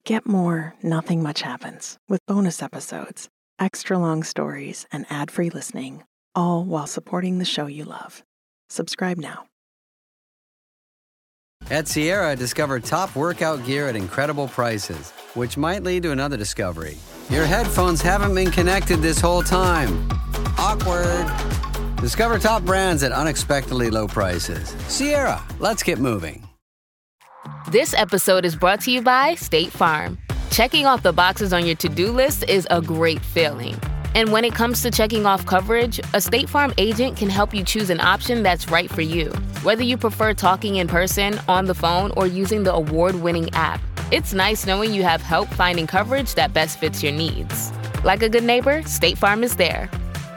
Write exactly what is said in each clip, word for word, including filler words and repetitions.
Get more Nothing Much Happens with bonus episodes, extra long stories, and ad-free listening, all while supporting the show you love. Subscribe now. At Sierra, discover top workout gear at incredible prices, which might lead to another discovery. Your headphones haven't been connected this whole time. Awkward. Discover top brands at unexpectedly low prices. Sierra, let's get moving. This episode is brought to you by State Farm. Checking off the boxes on your to-do list is a great feeling. And when it comes to checking off coverage, a State Farm agent can help you choose an option that's right for you. Whether you prefer talking in person, on the phone, or using the award-winning app, it's nice knowing you have help finding coverage that best fits your needs. Like a good neighbor, State Farm is there.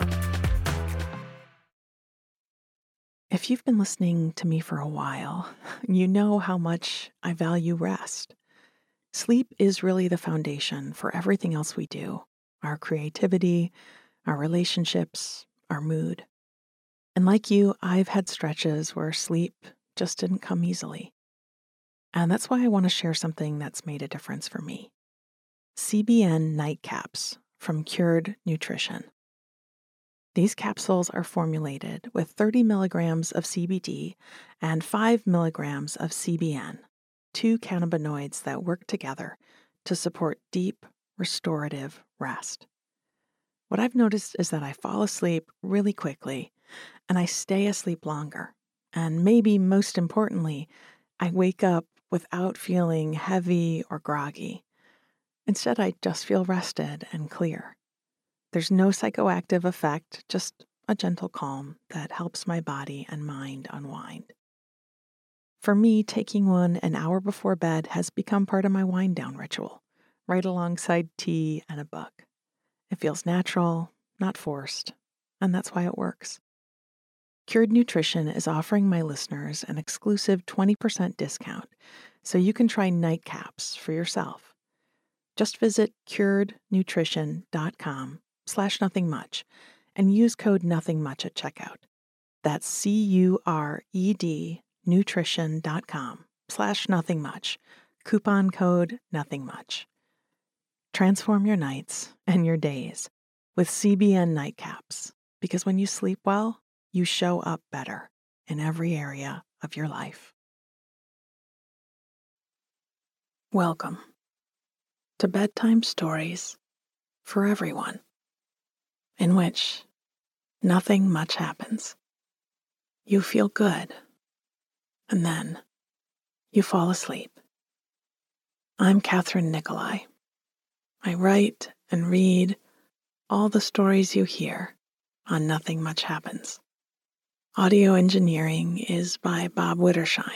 If you've been listening to me for a while, you know how much I value rest. Sleep is really the foundation for everything else we do. Our creativity, our relationships, our mood. And like you, I've had stretches where sleep just didn't come easily. And that's why I want to share something that's made a difference for me. C B N Nightcaps from Cured Nutrition. These capsules are formulated with thirty milligrams of C B D and five milligrams of C B N, two cannabinoids that work together to support deep, restorative rest. What I've noticed is that I fall asleep really quickly and I stay asleep longer. And maybe most importantly, I wake up without feeling heavy or groggy. Instead, I just feel rested and clear. There's no psychoactive effect, just a gentle calm that helps my body and mind unwind. For me, taking one an hour before bed has become part of my wind down ritual, right alongside tea and a book. It feels natural, not forced, and that's why it works. Cured Nutrition is offering my listeners an exclusive twenty percent discount, so you can try Nightcaps for yourself. Just visit curednutrition.com slash nothing much and use code nothing much at checkout. That's C-U-R-E-D nutrition.com slash nothing much. Coupon code nothing much. Transform your nights and your days with C B N Nightcaps, because when you sleep well, you show up better in every area of your life. Welcome to Bedtime Stories for Everyone, in which nothing much happens. You feel good, and then you fall asleep. I'm Catherine Nicolai. I write and read all the stories you hear on Nothing Much Happens. Audio engineering is by Bob Wittersheim.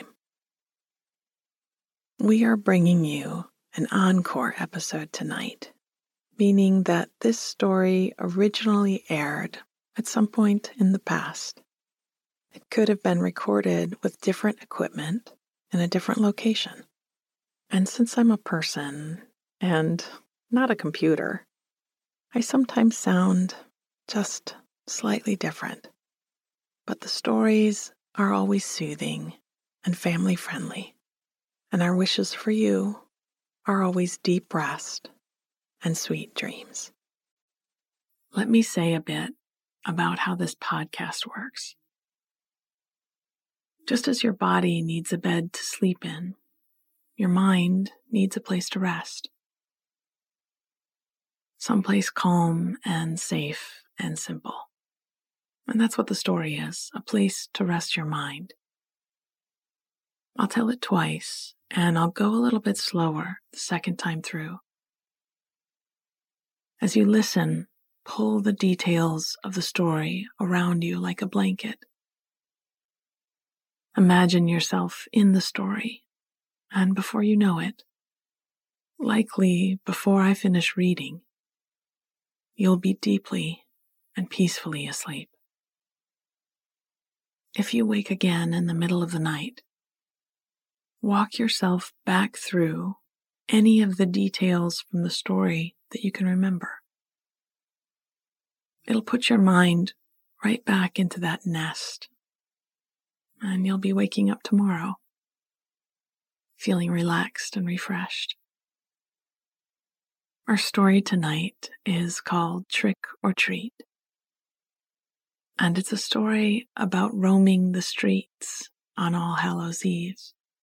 We are bringing you an encore episode tonight, meaning that this story originally aired at some point in the past. It could have been recorded with different equipment in a different location. And since I'm a person and not a computer, I sometimes sound just slightly different. But the stories are always soothing and family-friendly, and our wishes for you are always deep rest and sweet dreams. Let me say a bit about how this podcast works. Just as your body needs a bed to sleep in, your mind needs a place to rest. Someplace calm and safe and simple. And that's what the story is, a place to rest your mind. I'll tell it twice, and I'll go a little bit slower the second time through. As you listen, pull the details of the story around you like a blanket. Imagine yourself in the story, and before you know it, likely before I finish reading, you'll be deeply and peacefully asleep. If you wake again in the middle of the night, walk yourself back through any of the details from the story that you can remember. It'll put your mind right back into that nest, and you'll be waking up tomorrow, feeling relaxed and refreshed. Our story tonight is called Trick or Treat, and it's a story about roaming the streets on All Hallows Eve.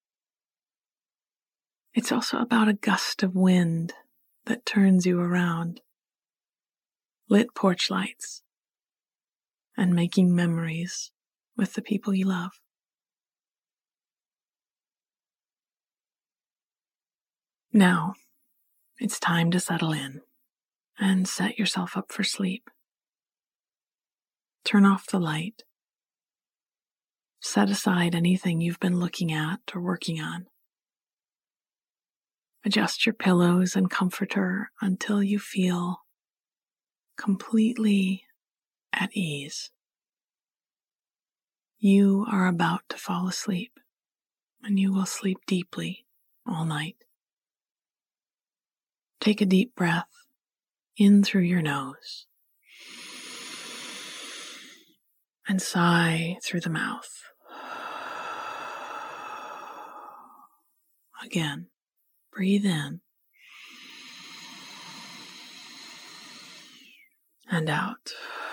It's also about a gust of wind that turns you around, lit porch lights, and making memories with the people you love. Now, it's time to settle in and set yourself up for sleep. Turn off the light. Set aside anything you've been looking at or working on. Adjust your pillows and comforter until you feel completely at ease. You are about to fall asleep, and you will sleep deeply all night. Take a deep breath in through your nose and sigh through the mouth. Again, breathe in and out.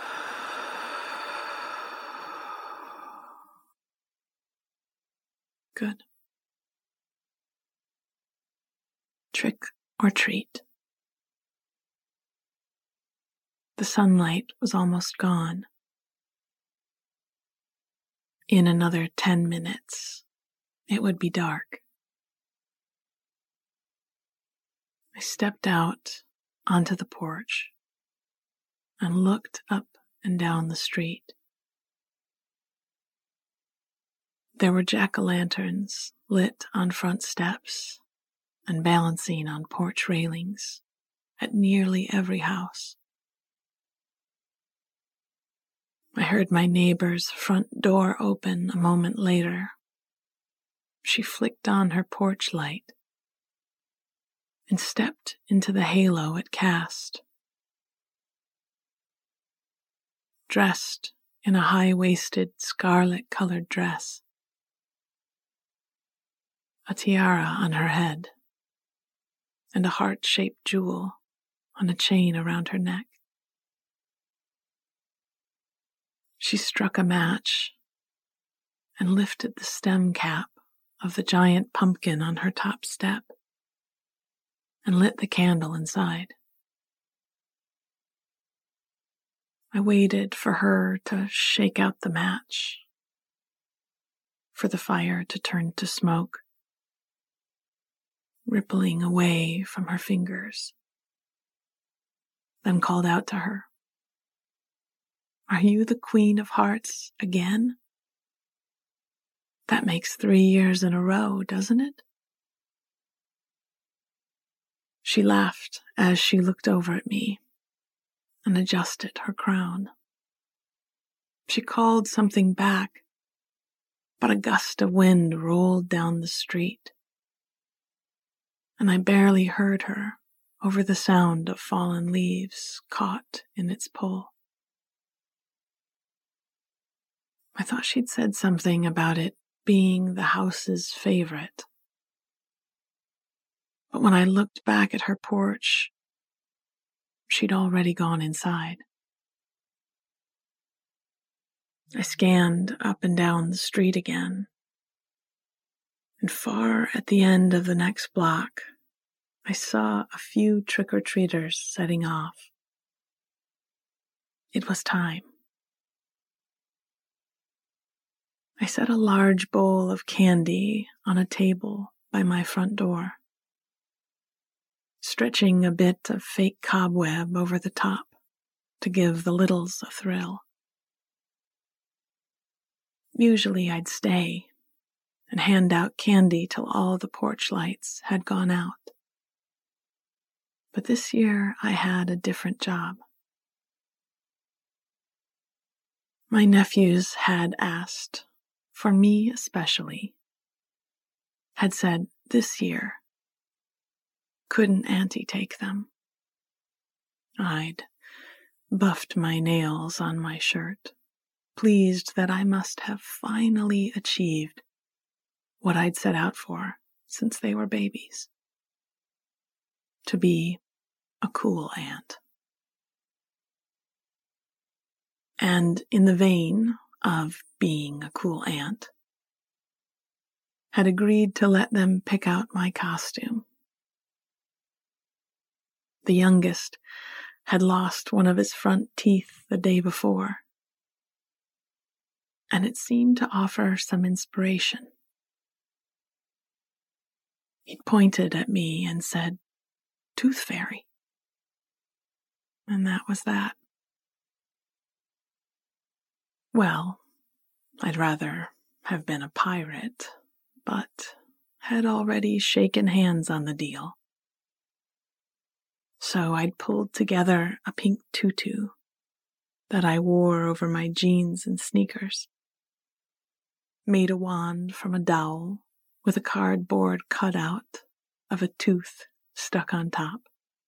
Good. Trick or treat. The sunlight was almost gone. In another ten minutes, it would be dark. I stepped out onto the porch and looked up and down the street. There were jack-o'-lanterns lit on front steps and balancing on porch railings at nearly every house. I heard my neighbor's front door open a moment later. She flicked on her porch light and stepped into the halo it cast. Dressed in a high-waisted scarlet-colored dress, a tiara on her head, and a heart-shaped jewel on a chain around her neck. She struck a match and lifted the stem cap of the giant pumpkin on her top step and lit the candle inside. I waited for her to shake out the match, for the fire to turn to smoke, rippling away from her fingers, then called out to her, "Are you the Queen of Hearts again? That makes three years in a row, doesn't it?" She laughed as she looked over at me and adjusted her crown. She called something back, but a gust of wind rolled down the street, and I barely heard her over the sound of fallen leaves caught in its pull. I thought she'd said something about it being the house's favorite. But when I looked back at her porch, she'd already gone inside. I scanned up and down the street again, and far at the end of the next block, I saw a few trick-or-treaters setting off. It was time. I set a large bowl of candy on a table by my front door, stretching a bit of fake cobweb over the top to give the littles a thrill. Usually I'd stay and hand out candy till all the porch lights had gone out. But this year I had a different job. My nephews had asked, for me especially, had said this year, couldn't Auntie take them? I'd buffed my nails on my shirt, pleased that I must have finally achieved what I'd set out for since they were babies. To be a cool aunt. And in the vein of being a cool aunt, had agreed to let them pick out my costume. The youngest had lost one of his front teeth the day before, and it seemed to offer some inspiration. He pointed at me and said, "Tooth Fairy." And that was that. Well, I'd rather have been a pirate, but had already shaken hands on the deal. So I'd pulled together a pink tutu that I wore over my jeans and sneakers, made a wand from a dowel with a cardboard cutout of a tooth stuck on top,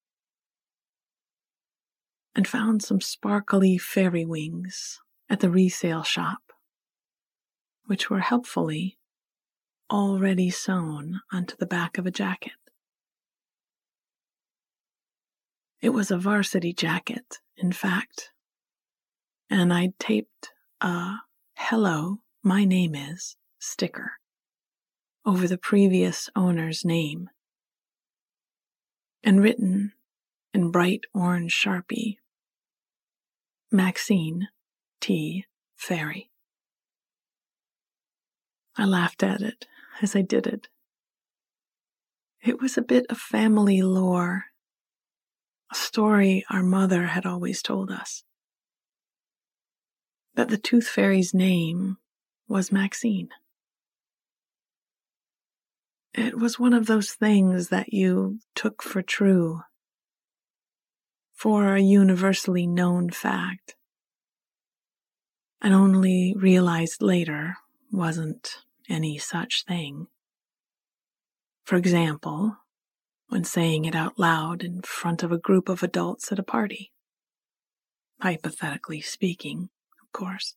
and found some sparkly fairy wings at the resale shop, which were helpfully already sewn onto the back of a jacket. It was a varsity jacket, in fact, and I'd taped a "Hello, my name is" sticker over the previous owner's name, and written in bright orange Sharpie, "Maxine T. Fairy." I laughed at it as I did it. It was a bit of family lore, a story our mother had always told us, that the Tooth Fairy's name was Maxine. It was one of those things that you took for true, for a universally known fact, and only realized later wasn't any such thing. For example, when saying it out loud in front of a group of adults at a party. Hypothetically speaking, of course.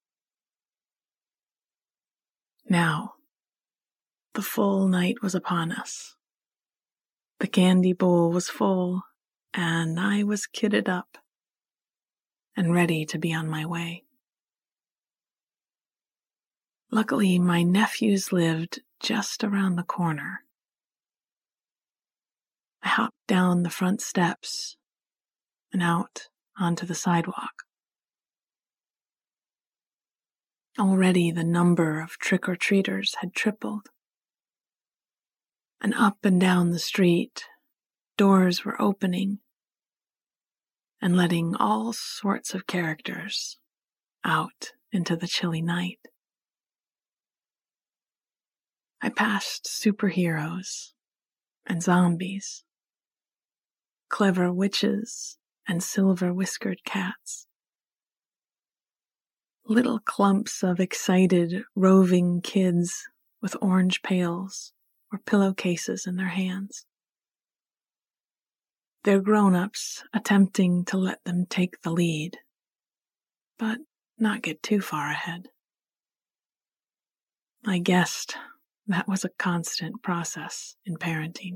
Now, the full night was upon us. The candy bowl was full, and I was kitted up and ready to be on my way. Luckily, my nephews lived just around the corner. I hopped down the front steps and out onto the sidewalk. Already the number of trick-or-treaters had tripled. And up and down the street, doors were opening and letting all sorts of characters out into the chilly night. I passed superheroes and zombies, clever witches and silver-whiskered cats, little clumps of excited, roving kids with orange pails or pillowcases in their hands, their grown-ups attempting to let them take the lead, but not get too far ahead. I guessed that was a constant process in parenting.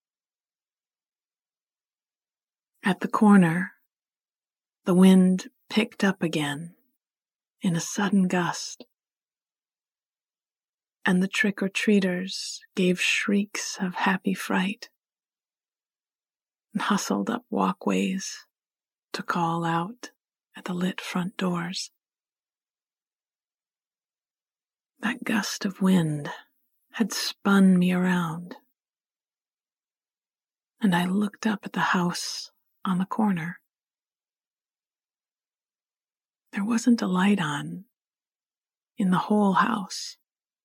At the corner, the wind picked up again in a sudden gust, and the trick-or-treaters gave shrieks of happy fright and hustled up walkways to call out at the lit front doors. That gust of wind had spun me around, and I looked up at the house on the corner. There wasn't a light on in the whole house.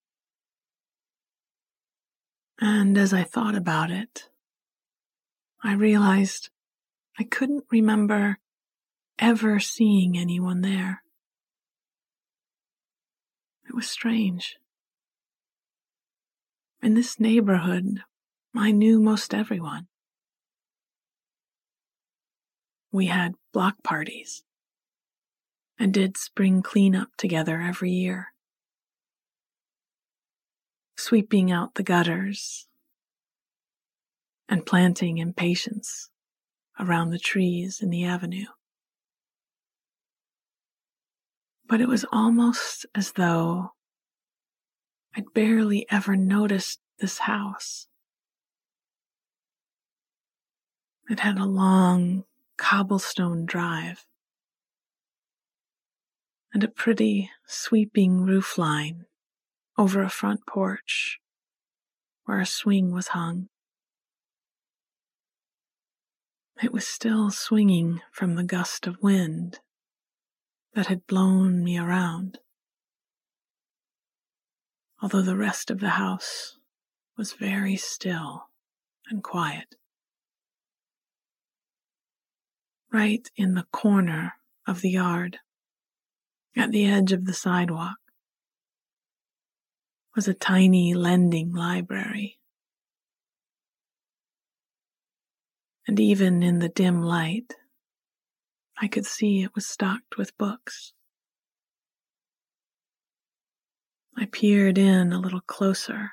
And as I thought about it, I realized I couldn't remember ever seeing anyone there. It was strange. In this neighborhood, I knew most everyone. We had block parties and did spring cleanup together every year, sweeping out the gutters and planting impatiens around the trees in the avenue. But it was almost as though I'd barely ever noticed this house. It had a long cobblestone drive and a pretty sweeping roof line over a front porch where a swing was hung. It was still swinging from the gust of wind that had blown me around, although the rest of the house was very still and quiet. Right in the corner of the yard, at the edge of the sidewalk, was a tiny lending library. And even in the dim light, I could see it was stocked with books. I peered in a little closer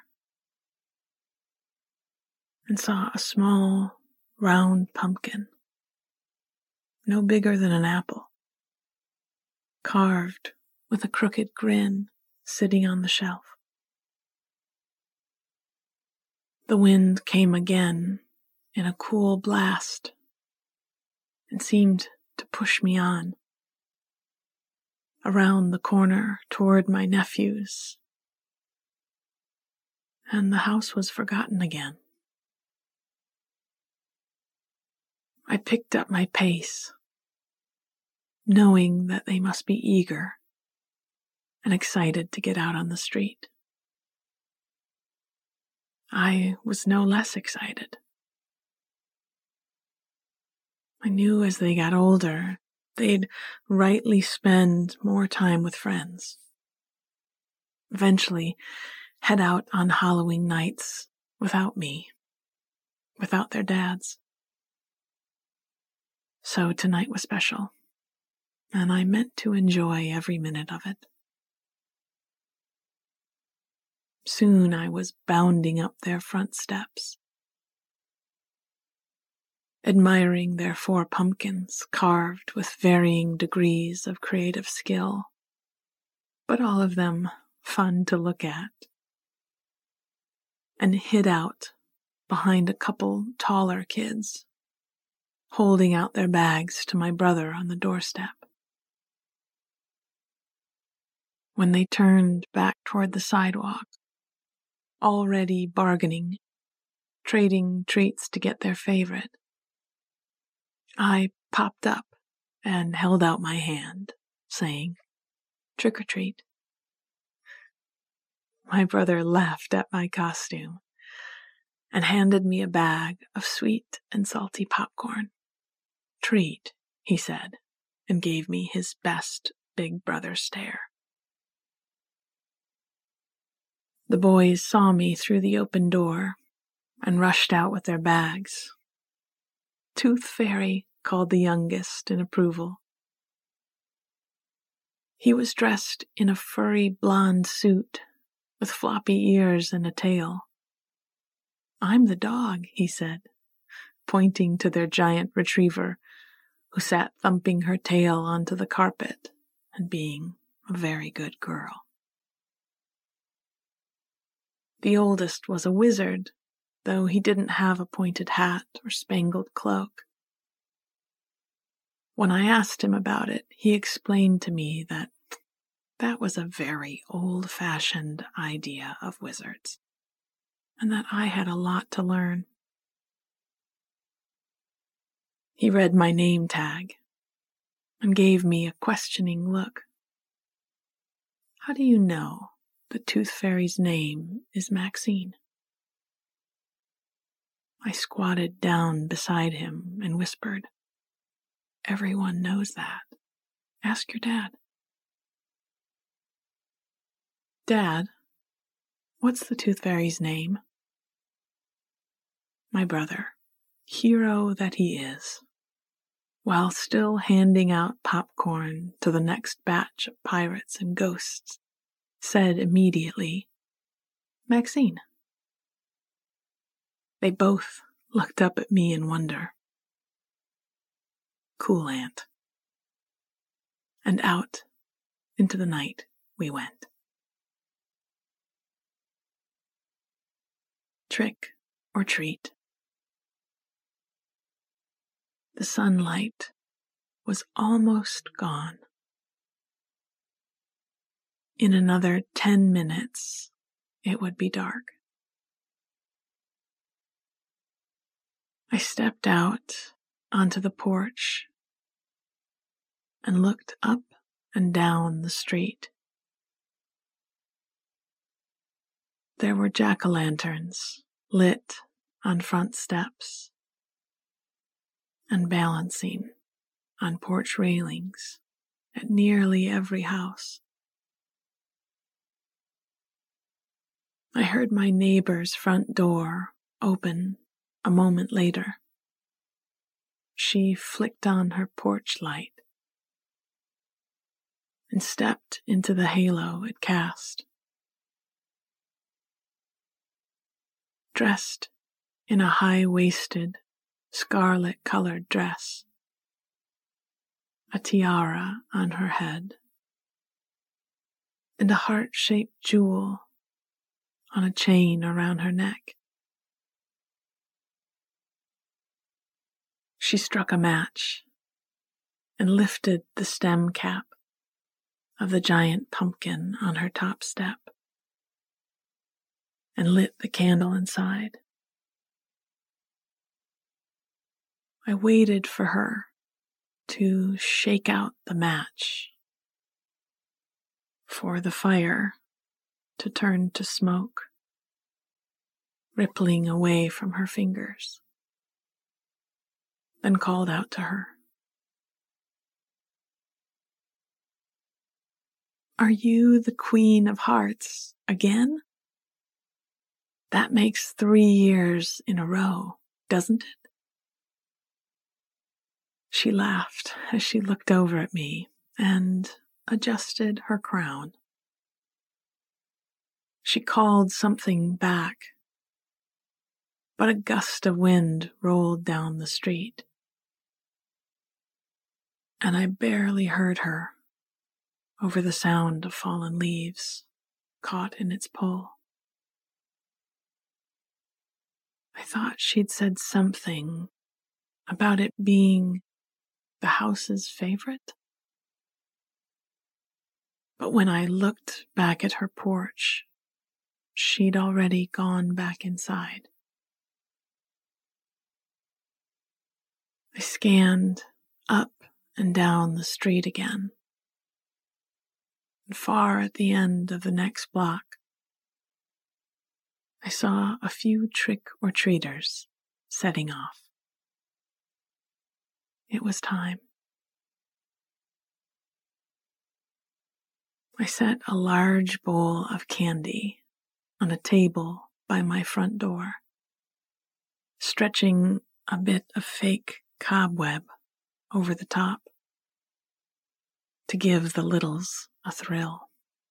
and saw a small, round pumpkin, no bigger than an apple, carved with a crooked grin sitting on the shelf. The wind came again in a cool blast and seemed to push me on, around the corner toward my nephews, and the house was forgotten again. I picked up my pace, knowing that they must be eager and excited to get out on the street. I was no less excited. I knew as they got older, they'd rightly spend more time with friends. Eventually, head out on Halloween nights without me, without their dads. So tonight was special, and I meant to enjoy every minute of it. Soon I was bounding up their front steps, admiring their four pumpkins carved with varying degrees of creative skill, but all of them fun to look at, and hid out behind a couple taller kids, holding out their bags to my brother on the doorstep. When they turned back toward the sidewalk, already bargaining, trading treats to get their favorite, I popped up and held out my hand, saying, "Trick or treat." My brother laughed at my costume and handed me a bag of sweet and salty popcorn. "Treat," he said, and gave me his best big brother stare. The boys saw me through the open door and rushed out with their bags. "Tooth Fairy," called the youngest in approval. He was dressed in a furry blonde suit with floppy ears and a tail. "I'm the dog," he said, pointing to their giant retriever, who sat thumping her tail onto the carpet and being a very good girl. The oldest was a wizard, though he didn't have a pointed hat or spangled cloak. When I asked him about it, he explained to me that that was a very old-fashioned idea of wizards, and that I had a lot to learn. He read my name tag and gave me a questioning look. "How do you know the Tooth Fairy's name is Maxine?" I squatted down beside him and whispered, "Everyone knows that. Ask your dad." "Dad, what's the Tooth Fairy's name?" My brother, hero that he is, while still handing out popcorn to the next batch of pirates and ghosts, said immediately, "Maxine." They both looked up at me in wonder. cool aunt. And out into the night we went. Trick or treat. The sunlight was almost gone. In another ten minutes, it would be dark. I stepped out onto the porch and looked up and down the street. There were jack-o'-lanterns lit on front steps and balancing on porch railings at nearly every house. I heard my neighbor's front door open a moment later. She flicked on her porch light and stepped into the halo it cast. Dressed in a high-waisted, scarlet-colored dress, a tiara on her head, and a heart-shaped jewel on a chain around her neck. She struck a match and lifted the stem cap of the giant pumpkin on her top step and lit the candle inside. I waited for her to shake out the match, for the fire to turn to smoke, rippling away from her fingers, then called out to her. "Are you the Queen of Hearts again? That makes three years in a row, doesn't it?" She laughed as she looked over at me and adjusted her crown. She called something back, but a gust of wind rolled down the street, and I barely heard her over the sound of fallen leaves caught in its pull. I thought she'd said something about it being the house's favorite, but when I looked back at her porch, she'd already gone back inside. I scanned up and down the street again, and far at the end of the next block, I saw a few trick-or-treaters setting off. It was time. I set a large bowl of candy on a table by my front door, stretching a bit of fake cobweb over the top to give the littles a thrill.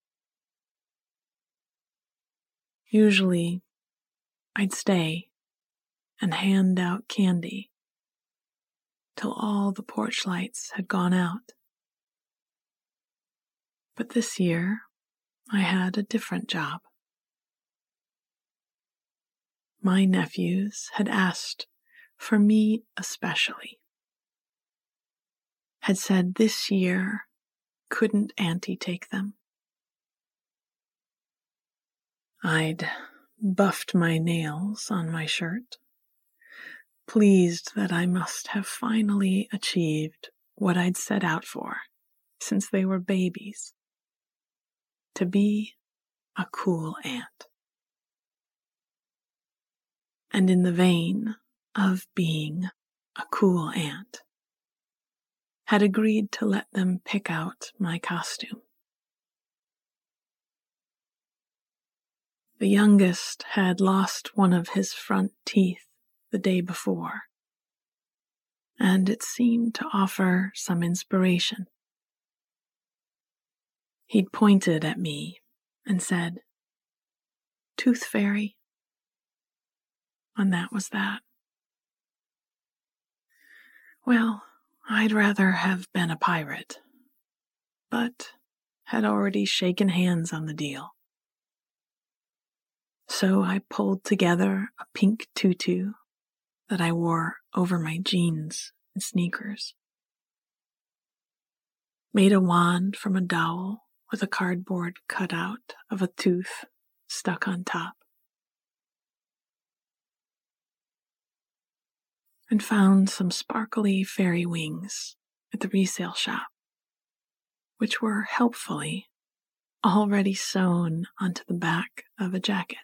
Usually, I'd stay and hand out candy till all the porch lights had gone out. But this year, I had a different job. My nephews had asked for me especially, had said this year, couldn't Auntie take them? I'd buffed my nails on my shirt, pleased that I must have finally achieved what I'd set out for since they were babies, to be a cool aunt. And in the vein of being a cool aunt, had agreed to let them pick out my costume. The youngest had lost one of his front teeth the day before, and it seemed to offer some inspiration. He'd pointed at me and said, "Tooth Fairy," and that was that. Well, I'd rather have been a pirate, but had already shaken hands on the deal. So I pulled together a pink tutu that I wore over my jeans and sneakers, made a wand from a dowel with a cardboard cutout of a tooth stuck on top, and found some sparkly fairy wings at the resale shop, which were helpfully already sewn onto the back of a jacket.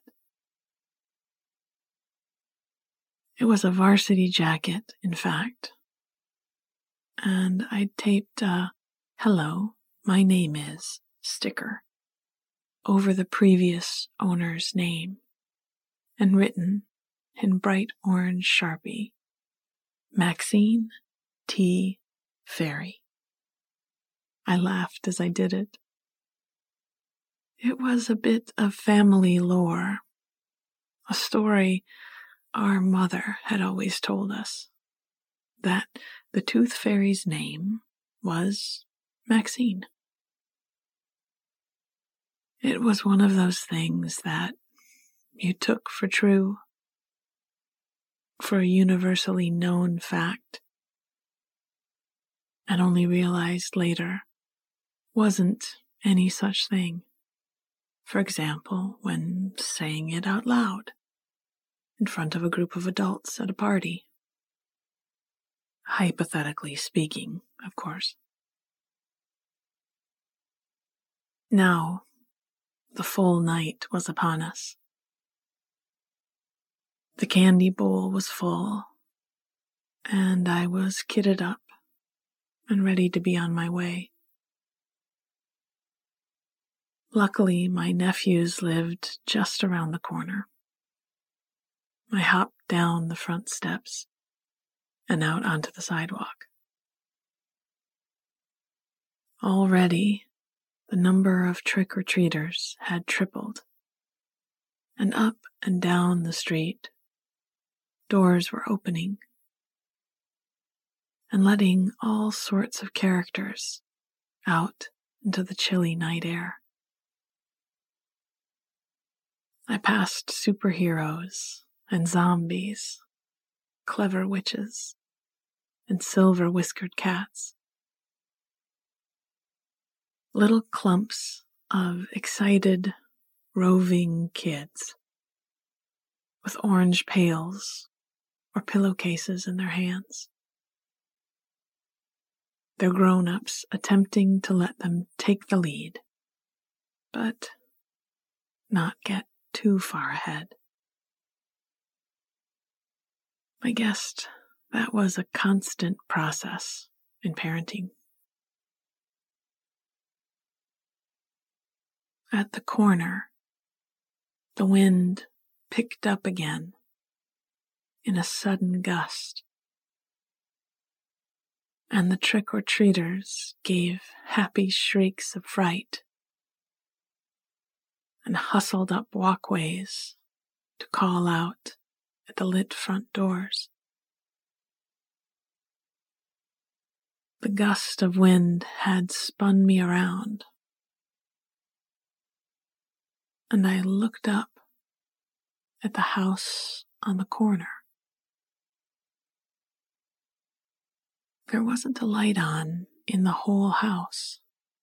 It was a varsity jacket, in fact, and I taped a "Hello, my name is" sticker over the previous owner's name, and written in bright orange Sharpie, Maxine T. Ferry. I laughed as I did it. It was a bit of family lore, a story our mother had always told us, that the Tooth Fairy's name was Maxine. It was one of those things that you took for true, for a universally known fact, and only realized later wasn't any such thing. For example, when saying it out loud in front of a group of adults at a party. Hypothetically speaking, of course. Now, the full night was upon us. The candy bowl was full, and I was kitted up and ready to be on my way. Luckily, my nephews lived just around the corner. I hopped down the front steps and out onto the sidewalk. Already, the number of trick-or-treaters had tripled, and up and down the street, doors were opening and letting all sorts of characters out into the chilly night air. I passed superheroes and zombies, clever witches, and silver-whiskered cats. Little clumps of excited, roving kids with orange pails or pillowcases in their hands. Their grown-ups attempting to let them take the lead, but not get too far ahead. I guessed that was a constant process in parenting. At the corner, the wind picked up again in a sudden gust, and the trick-or-treaters gave happy shrieks of fright and hustled up walkways to call out at the lit front doors. The gust of wind had spun me around, and I looked up at the house on the corner. There wasn't a light on in the whole house,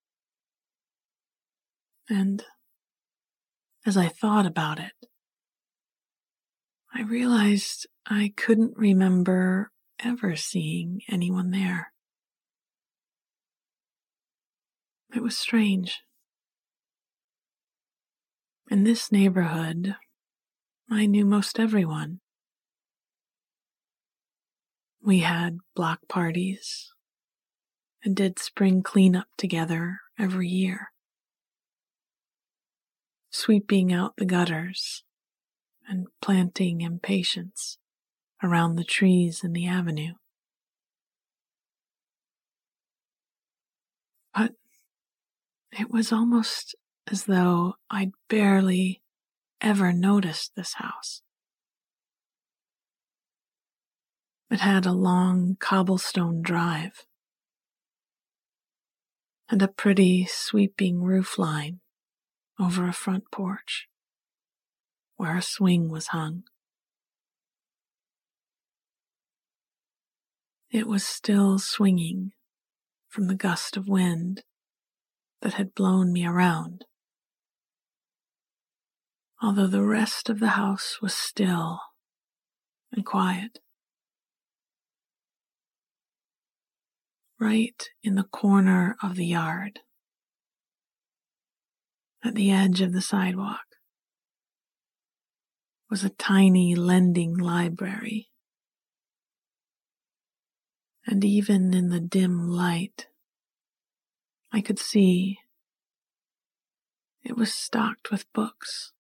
and as I thought about it, I realized I couldn't remember ever seeing anyone there. It was strange. In this neighborhood, I knew most everyone. We had block parties and did spring cleanup together every year, sweeping out the gutters and planting impatiens around the trees in the avenue. But it was almost as though I'd barely ever noticed this house. It had a long cobblestone drive and a pretty sweeping roofline over a front porch where a swing was hung. It was still swinging from the gust of wind that had blown me around, although the rest of the house was still and quiet. Right in the corner of the yard, at the edge of the sidewalk, was a tiny lending library. And even in the dim light, I could see it was stocked with books.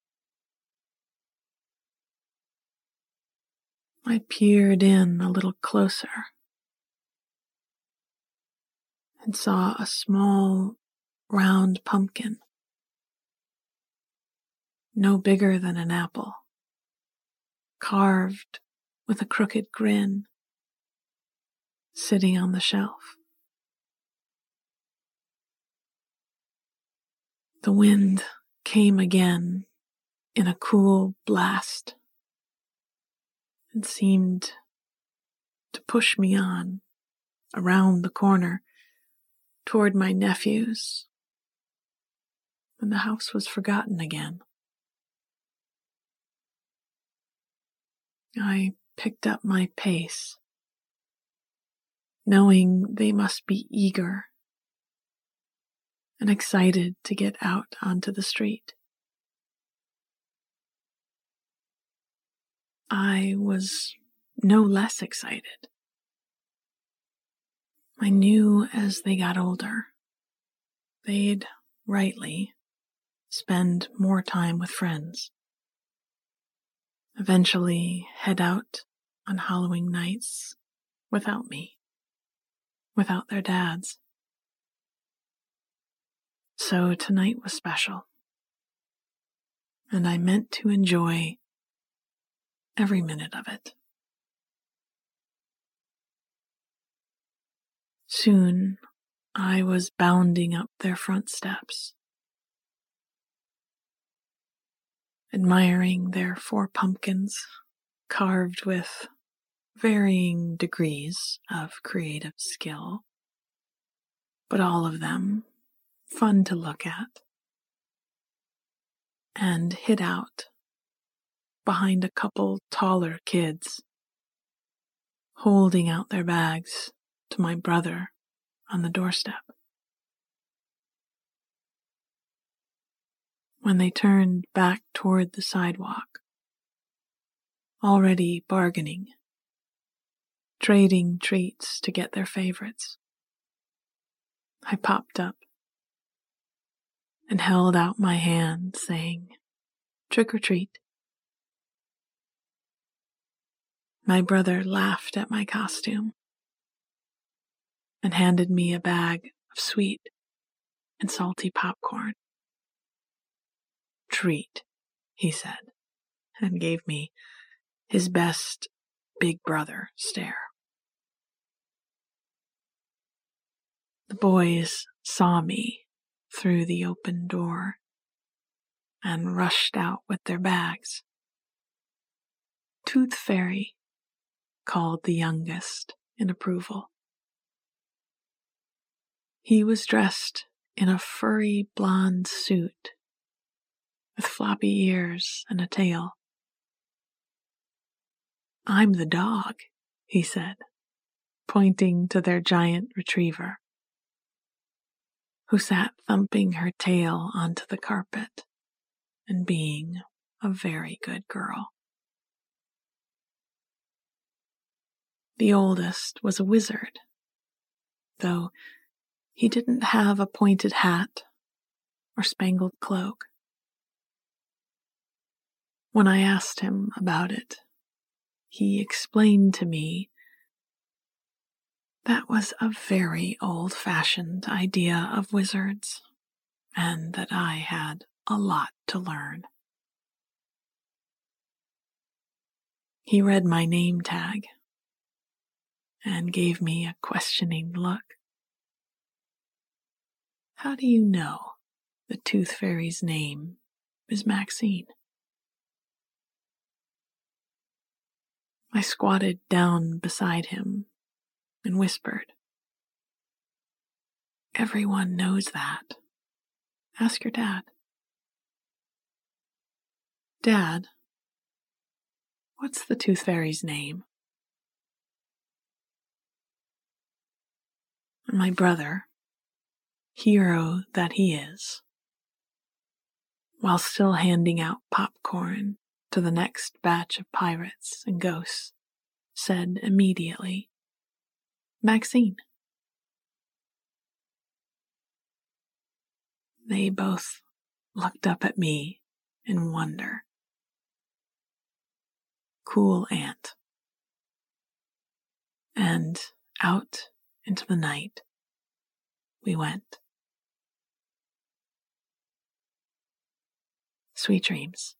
I peered in a little closer and saw a small, round pumpkin, no bigger than an apple, carved with a crooked grin, sitting on the shelf. The wind came again in a cool blast and seemed to push me on around the corner toward my nephews, and the house was forgotten again. I picked up my pace, knowing they must be eager and excited to get out onto the street. I was no less excited. I knew as they got older, they'd rightly spend more time with friends, eventually head out on Halloween nights without me, without their dads. So tonight was special, and I meant to enjoy every minute of it. Soon, I was bounding up their front steps, admiring their four pumpkins carved with varying degrees of creative skill, but all of them fun to look at, and hid out behind a couple taller kids, holding out their bags to my brother on the doorstep. When they turned back toward the sidewalk, already bargaining, trading treats to get their favorites, I popped up and held out my hand, saying, "Trick or treat." My brother laughed at my costume and handed me a bag of sweet and salty popcorn. "Treat," he said, and gave me his best big brother stare. The boys saw me through the open door and rushed out with their bags. "Tooth Fairy," called the youngest in approval. He was dressed in a furry blonde suit with floppy ears and a tail. "I'm the dog," he said, pointing to their giant retriever, who sat thumping her tail onto the carpet and being a very good girl. The oldest was a wizard, though he didn't have a pointed hat or spangled cloak. When I asked him about it, he explained to me that was a very old-fashioned idea of wizards, and that I had a lot to learn. He read my name tag and gave me a questioning look. How do you know the Tooth Fairy's name is Maxine? I squatted down beside him and whispered, "Everyone knows that. Ask your dad." "Dad, what's the Tooth Fairy's name?" My brother, hero that he is, while still handing out popcorn to the next batch of pirates and ghosts, said immediately, "Maxine." They both looked up at me in wonder. Cool aunt. And out into the night we went. Sweet dreams.